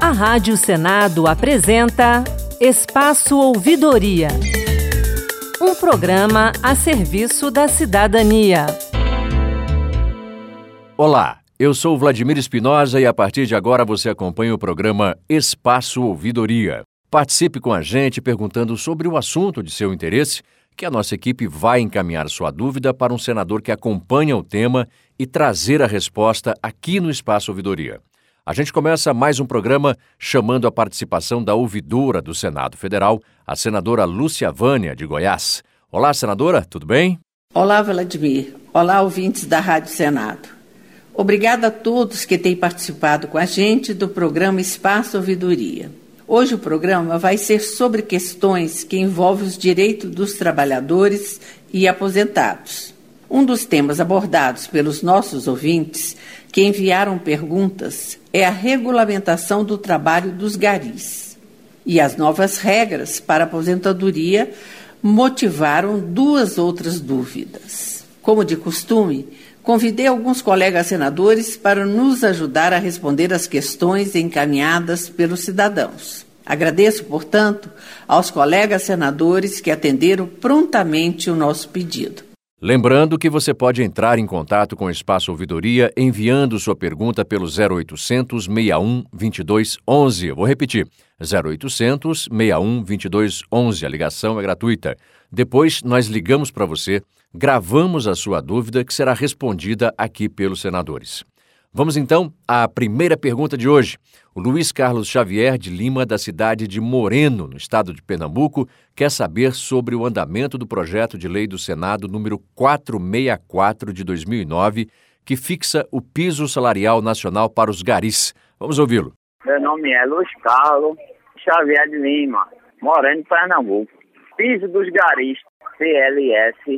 A Rádio Senado apresenta Espaço Ouvidoria, um programa a serviço da cidadania. Olá, eu sou Vladimir Espinosa e a partir de agora você acompanha o programa Espaço Ouvidoria. Participe com a gente perguntando sobre o assunto de seu interesse, que a nossa equipe vai encaminhar sua dúvida para um senador que acompanha o tema e trazer a resposta aqui no Espaço Ouvidoria. A gente começa mais um programa chamando a participação da ouvidora do Senado Federal, a senadora Lúcia Vânia, de Goiás. Olá, senadora, tudo bem? Olá, Vladimir. Olá, ouvintes da Rádio Senado. Obrigada a todos que têm participado com a gente do programa Espaço Ouvidoria. Hoje o programa vai ser sobre questões que envolvem os direitos dos trabalhadores e aposentados. Um dos temas abordados pelos nossos ouvintes que enviaram perguntas é a regulamentação do trabalho dos garis. E as novas regras para a aposentadoria motivaram duas outras dúvidas. Como de costume, convidei alguns colegas senadores para nos ajudar a responder as questões encaminhadas pelos cidadãos. Agradeço, portanto, aos colegas senadores que atenderam prontamente o nosso pedido. Lembrando que você pode entrar em contato com o Espaço Ouvidoria enviando sua pergunta pelo 0800 61 22 11. Eu vou repetir, 0800 61 22 11. A ligação é gratuita. Depois nós ligamos para você, gravamos a sua dúvida que será respondida aqui pelos senadores. Vamos então à primeira pergunta de hoje. O Luiz Carlos Xavier de Lima, da cidade de Moreno, no estado de Pernambuco, quer saber sobre o andamento do projeto de lei do Senado número 464 de 2009, que fixa o piso salarial nacional para os garis. Vamos ouvi-lo. Meu nome é Luiz Carlos Xavier de Lima, Moreno, Pernambuco. Piso dos garis, PLS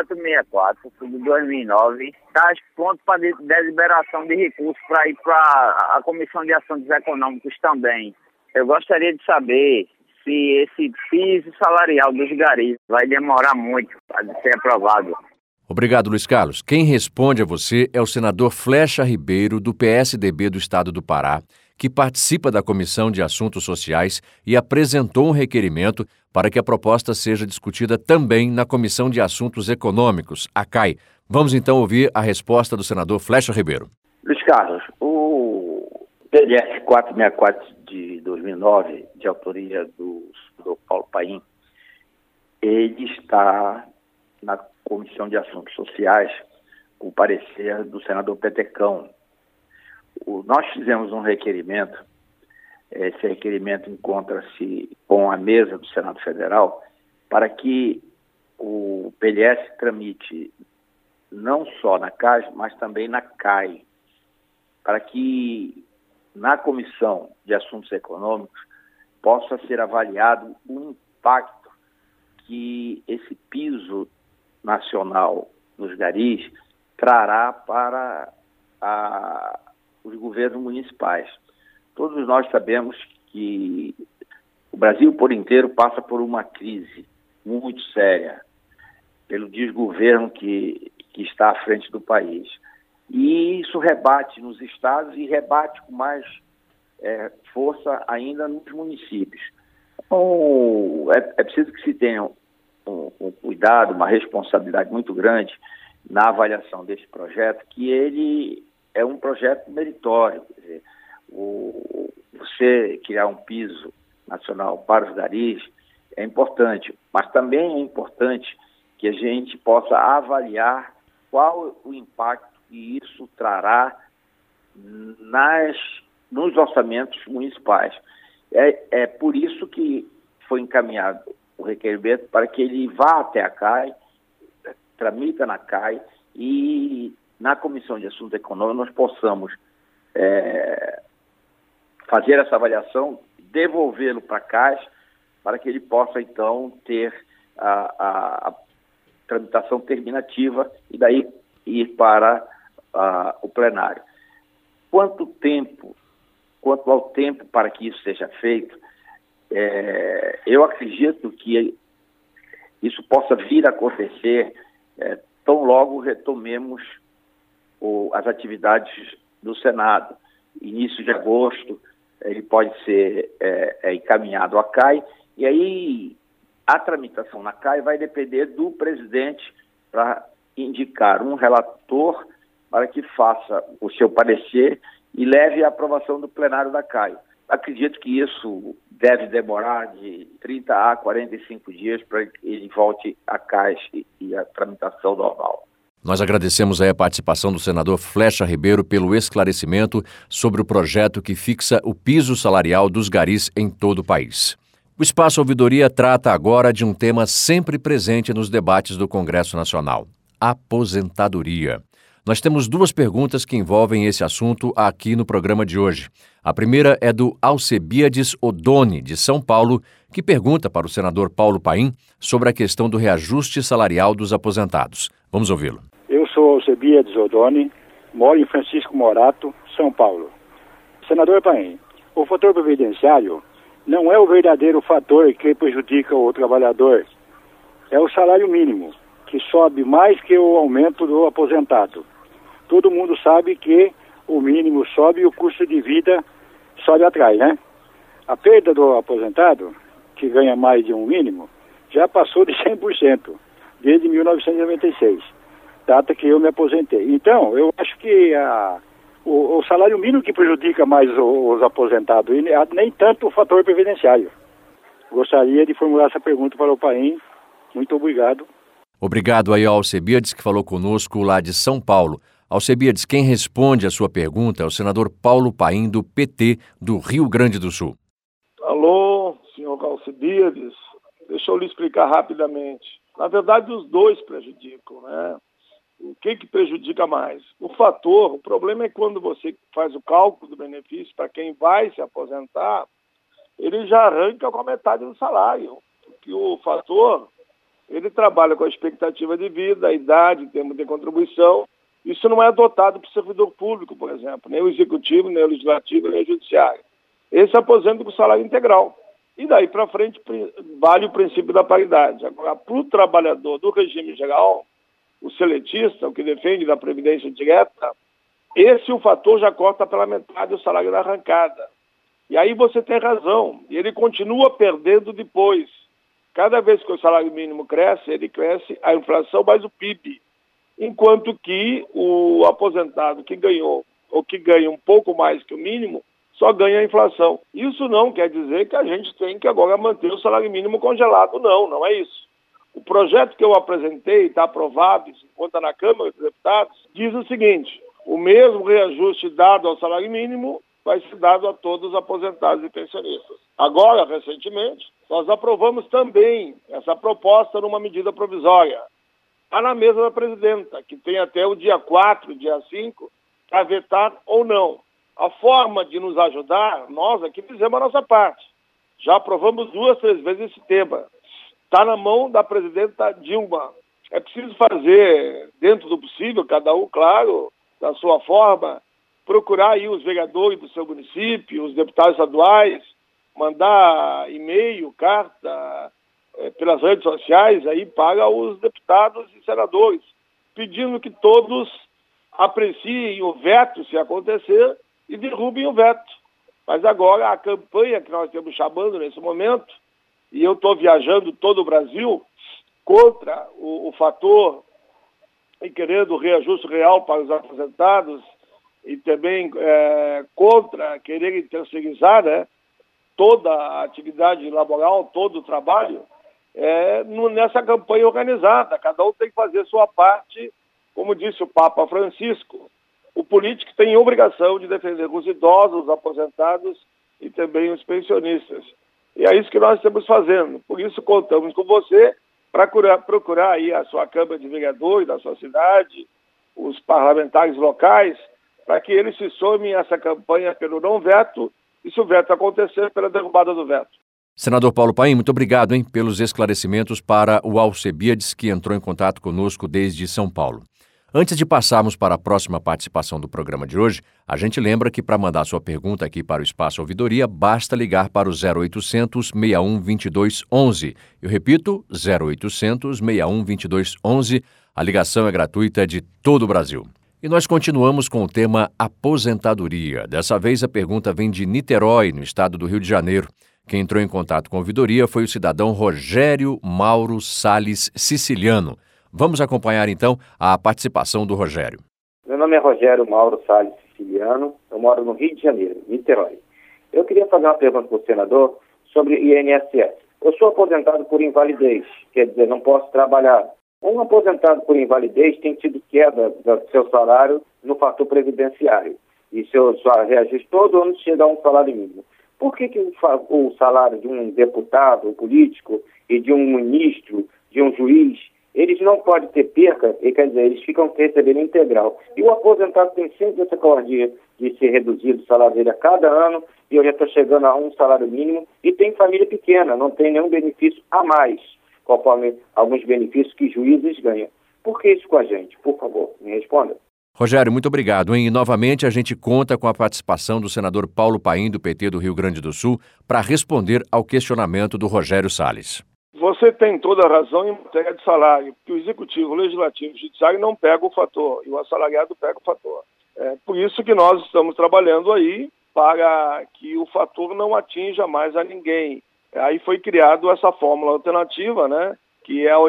464 de 2009, está pronto para deliberação de recursos para ir para a Comissão de Assuntos Econômicos também. Eu gostaria de saber se esse piso salarial dos garis vai demorar muito para ser aprovado. Obrigado, Luiz Carlos. Quem responde a você é o senador Flecha Ribeiro, do PSDB do estado do Pará, que participa da Comissão de Assuntos Sociais e apresentou um requerimento para que a proposta seja discutida também na Comissão de Assuntos Econômicos, a CAI. Vamos então ouvir a resposta do senador Flecha Ribeiro. Luiz Carlos, o PLS 464 de 2009, de autoria do Paulo Paim, ele está na Comissão de Assuntos Sociais, com o parecer do senador Petecão. Nós fizemos um requerimento, esse requerimento encontra-se com a mesa do Senado Federal, para que o PLS tramite não só na CAS, mas também na CAI, para que na Comissão de Assuntos Econômicos possa ser avaliado o impacto que esse piso nacional dos garis trará para os governos municipais. Todos nós sabemos que o Brasil por inteiro passa por uma crise muito séria, pelo desgoverno que está à frente do país. E isso rebate nos estados e rebate com mais força ainda nos municípios. Então, é preciso que se tenha um cuidado, uma responsabilidade muito grande na avaliação desse projeto, que ele é um projeto meritório. Quer dizer, você criar um piso nacional para os garis é importante, mas também é importante que a gente possa avaliar qual o impacto que isso trará nos orçamentos municipais. É por isso que foi encaminhado o requerimento para que ele vá até a CAI, tramita na CAI e na Comissão de Assuntos Econômicos nós possamos fazer essa avaliação, devolvê-lo para a CAS, para que ele possa, então, ter a tramitação terminativa e daí ir para o plenário. Quanto ao tempo para que isso seja feito, eu acredito que isso possa vir a acontecer tão logo retomemos as atividades do Senado. Início de agosto, ele pode ser encaminhado à CAI, e aí a tramitação na CAI vai depender do presidente para indicar um relator para que faça o seu parecer e leve à aprovação do plenário da CAI. Acredito que isso deve demorar de 30 a 45 dias para que ele volte à CAI e a tramitação normal. Nós agradecemos aí a participação do senador Flecha Ribeiro pelo esclarecimento sobre o projeto que fixa o piso salarial dos garis em todo o país. O Espaço Ouvidoria trata agora de um tema sempre presente nos debates do Congresso Nacional: aposentadoria. Nós temos duas perguntas que envolvem esse assunto aqui no programa de hoje. A primeira é do Alcebiades Odoni, de São Paulo, que pergunta para o senador Paulo Paim sobre a questão do reajuste salarial dos aposentados. Vamos ouvi-lo. Eu sou Alcebiades Odoni, moro em Francisco Morato, São Paulo. Senador Paim, o fator previdenciário não é o verdadeiro fator que prejudica o trabalhador. É o salário mínimo, que sobe mais que o aumento do aposentado. Todo mundo sabe que o mínimo sobe e o custo de vida sobe atrás, né? A perda do aposentado, que ganha mais de um mínimo, já passou de 100%, desde 1996, data que eu me aposentei. Então, eu acho que o salário mínimo que prejudica mais os aposentados, e nem tanto o fator previdenciário. Gostaria de formular essa pergunta para o Paim. Muito obrigado. Obrigado aí ao Alcebiades, que falou conosco lá de São Paulo. Alcebiades, quem responde a sua pergunta é o senador Paulo Paim, do PT do Rio Grande do Sul. Alô, senhor Alcebiades. Deixa eu lhe explicar rapidamente. Na verdade, os dois prejudicam, né? O que prejudica mais? O problema é quando você faz o cálculo do benefício para quem vai se aposentar, ele já arranca com a metade do salário. Porque o fator, ele trabalha com a expectativa de vida, a idade, em termos de contribuição. Isso não é adotado para o servidor público, por exemplo, nem o executivo, nem o legislativo, nem o judiciário. Esse aposenta com salário integral. E daí para frente vale o princípio da paridade. Agora, para o trabalhador do regime geral, o seletista, o que defende da previdência direta, o fator já corta pela metade o salário da arrancada. E aí você tem razão, e ele continua perdendo depois. Cada vez que o salário mínimo cresce, ele cresce a inflação mais o PIB. Enquanto que o aposentado que ganhou, ou que ganha um pouco mais que o mínimo, só ganha a inflação. Isso não quer dizer que a gente tem que agora manter o salário mínimo congelado. Não é isso. O projeto que eu apresentei, está aprovado, se encontra na Câmara dos Deputados, diz o seguinte: o mesmo reajuste dado ao salário mínimo vai ser dado a todos os aposentados e pensionistas. Agora, recentemente, nós aprovamos também essa proposta numa medida provisória. Está na mesa da presidenta, que tem até o dia 4, dia 5, para vetar ou não. A forma de nos ajudar, nós aqui fizemos a nossa parte. Já aprovamos 2, 3 vezes esse tema. Está na mão da presidenta Dilma. É preciso fazer, dentro do possível, cada um, claro, da sua forma, procurar aí os vereadores do seu município, os deputados estaduais, mandar e-mail, carta, pelas redes sociais aí para os deputados e senadores, pedindo que todos apreciem o veto, se acontecer, e derrubem o veto. Mas agora a campanha que nós estamos chamando nesse momento, e eu estou viajando todo o Brasil contra o fator e querendo o reajuste real para os aposentados e também contra querer terceirizar, né, toda a atividade laboral, todo o trabalho, nessa campanha organizada. Cada um tem que fazer sua parte, como disse o Papa Francisco. O político tem obrigação de defender os idosos, os aposentados e também os pensionistas. E é isso que nós estamos fazendo. Por isso contamos com você para procurar aí a sua Câmara de Vereadores da sua cidade, os parlamentares locais, para que eles se somem a essa campanha pelo não veto e, se o veto acontecer, pela derrubada do veto. Senador Paulo Paim, muito obrigado pelos esclarecimentos para o Alcebiades, que entrou em contato conosco desde São Paulo. Antes de passarmos para a próxima participação do programa de hoje, a gente lembra que para mandar sua pergunta aqui para o Espaço Ouvidoria, basta ligar para o 0800 61 22 11. Eu repito, 0800 61 22 11. A ligação é gratuita de todo o Brasil. E nós continuamos com o tema aposentadoria. Dessa vez a pergunta vem de Niterói, no estado do Rio de Janeiro. Quem entrou em contato com a ouvidoria foi o cidadão Rogério Mauro Salles Siciliano. Vamos acompanhar então a participação do Rogério. Meu nome é Rogério Mauro Salles Siciliano, eu moro no Rio de Janeiro, Niterói. Eu queria fazer uma pergunta para o senador sobre INSS. Eu sou aposentado por invalidez, quer dizer, não posso trabalhar. Um aposentado por invalidez tem tido queda do seu salário no fator previdenciário. E seu reajuste todo ano chega a um salário mínimo. Por que o salário de um deputado, um político, e de um ministro, de um juiz, eles não podem ter perca, quer dizer, eles ficam recebendo integral. E o aposentado tem sempre essa covardia de ser reduzido o salário dele a cada ano, e eu já estou chegando a um salário mínimo, e tem família pequena, não tem nenhum benefício a mais, conforme alguns benefícios que juízes ganham. Por que isso com a gente? Por favor, me responda. Rogério, muito obrigado, hein? E novamente a gente conta com a participação do senador Paulo Paim, do PT do Rio Grande do Sul, para responder ao questionamento do Rogério Salles. Você tem toda a razão em matéria de salário, porque o Executivo, o Legislativo e o Judiciário não pegam o fator, e o assalariado pega o fator. É por isso que nós estamos trabalhando aí para que o fator não atinja mais a ninguém. Aí foi criada essa fórmula alternativa, né, que é a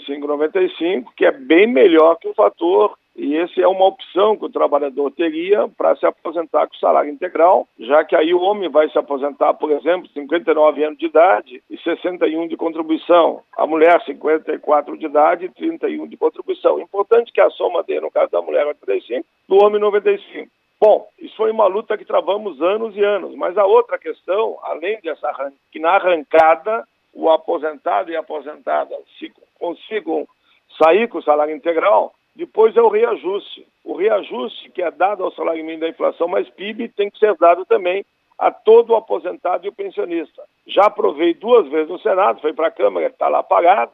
85-95, que é bem melhor que o fator, e esse é uma opção que o trabalhador teria para se aposentar com salário integral, já que aí o homem vai se aposentar, por exemplo, 59 anos de idade e 61 de contribuição. A mulher, 54 de idade e 31 de contribuição. Importante que a soma dele, no caso da mulher, 85, do homem, 95. Bom, isso foi uma luta que travamos anos e anos, mas a outra questão, além dessa, que na arrancada, o aposentado e a aposentada consigam sair com o salário integral, depois é o reajuste. O reajuste que é dado ao salário mínimo da inflação mais PIB tem que ser dado também a todo o aposentado e o pensionista. Já aprovei 2 vezes no Senado, foi para a Câmara, está lá pagado.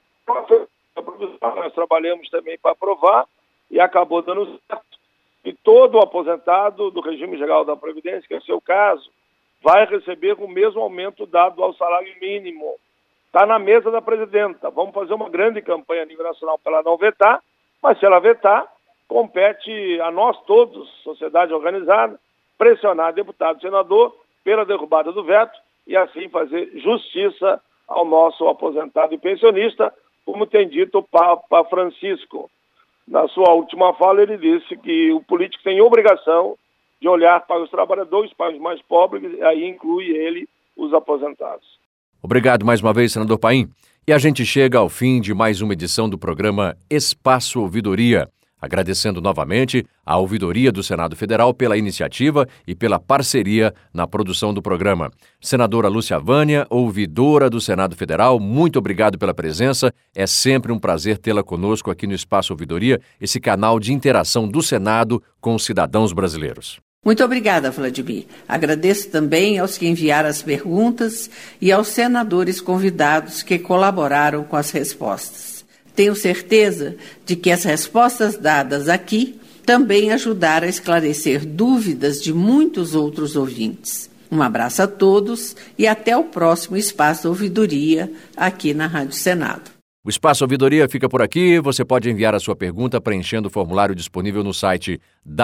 Nós trabalhamos também para aprovar e acabou dando certo. E todo o aposentado do regime geral da Previdência, que é o seu caso, vai receber o mesmo aumento dado ao salário mínimo. Está na mesa da presidenta. Vamos fazer uma grande campanha a nível nacional para ela não vetar, mas se ela vetar, compete a nós todos, sociedade organizada, pressionar deputado e senador pela derrubada do veto e assim fazer justiça ao nosso aposentado e pensionista, como tem dito o Papa Francisco. Na sua última fala, ele disse que o político tem obrigação de olhar para os trabalhadores, para os mais pobres, e aí inclui ele os aposentados. Obrigado mais uma vez, senador Paim. E a gente chega ao fim de mais uma edição do programa Espaço Ouvidoria, agradecendo novamente à Ouvidoria do Senado Federal pela iniciativa e pela parceria na produção do programa. Senadora Lúcia Vânia, ouvidora do Senado Federal, muito obrigado pela presença. É sempre um prazer tê-la conosco aqui no Espaço Ouvidoria, esse canal de interação do Senado com os cidadãos brasileiros. Muito obrigada, Vladimir. Agradeço também aos que enviaram as perguntas e aos senadores convidados que colaboraram com as respostas. Tenho certeza de que as respostas dadas aqui também ajudaram a esclarecer dúvidas de muitos outros ouvintes. Um abraço a todos e até o próximo Espaço Ouvidoria aqui na Rádio Senado. O Espaço Ouvidoria fica por aqui. Você pode enviar a sua pergunta preenchendo o formulário disponível no site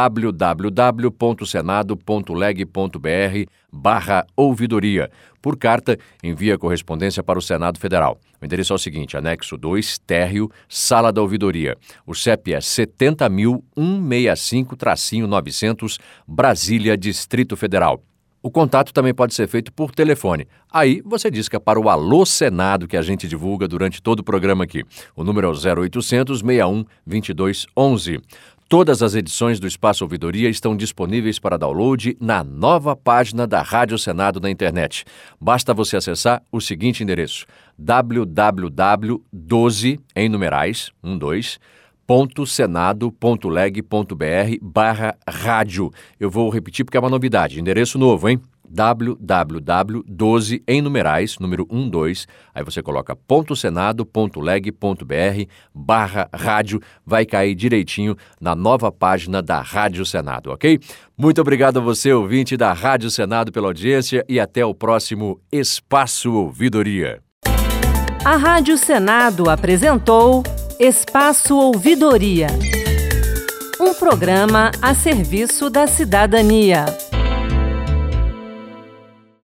www.senado.leg.br/ouvidoria. Por carta, envie a correspondência para o Senado Federal. O endereço é o seguinte: anexo 2, térreo, Sala da Ouvidoria. O CEP é 70.165-900, Brasília, Distrito Federal. O contato também pode ser feito por telefone. Aí você disca para o Alô Senado, que a gente divulga durante todo o programa aqui. O número é o 0800 61 22 11. Todas as edições do Espaço Ouvidoria estão disponíveis para download na nova página da Rádio Senado na internet. Basta você acessar o seguinte endereço: www.12, em numerais, 12, .senado.leg.br/rádio. Eu vou repetir porque é uma novidade, endereço novo, hein? www.12, em numerais, número 12, aí você coloca .senado.leg.br/rádio, vai cair direitinho na nova página da Rádio Senado, ok? Muito obrigado a você, ouvinte da Rádio Senado, pela audiência e até o próximo Espaço Ouvidoria. A Rádio Senado apresentou Espaço Ouvidoria. Um programa a serviço da cidadania.